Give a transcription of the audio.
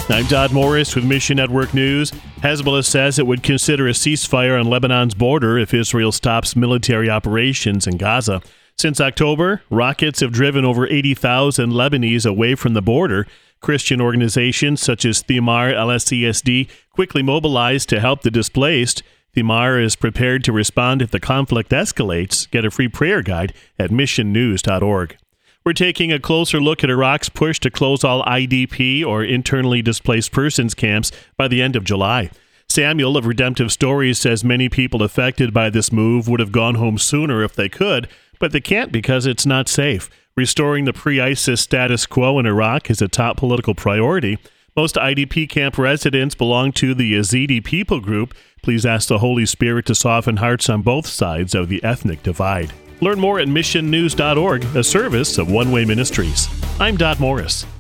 I'm Dodd Morris with Mission Network News. Hezbollah says it would consider a ceasefire on Lebanon's border if Israel stops military operations in Gaza. Since October, rockets have driven over 80,000 Lebanese away from the border. Christian organizations such as Thimar LSESD quickly mobilized to help the displaced. Thimar is prepared to respond if the conflict escalates. Get a free prayer guide at missionnews.org. We're taking a closer look at Iraq's push to close all IDP or internally displaced persons camps by the end of July. Samuel of Redemptive Stories says many people affected by this move would have gone home sooner if they could, but they can't because it's not safe. Restoring the pre-ISIS status quo in Iraq is a top political priority. Most IDP camp residents belong to the Yazidi people group. Please ask the Holy Spirit to soften hearts on both sides of the ethnic divide. Learn more at missionnews.org, a service of One Way Ministries. I'm Dodd Morris.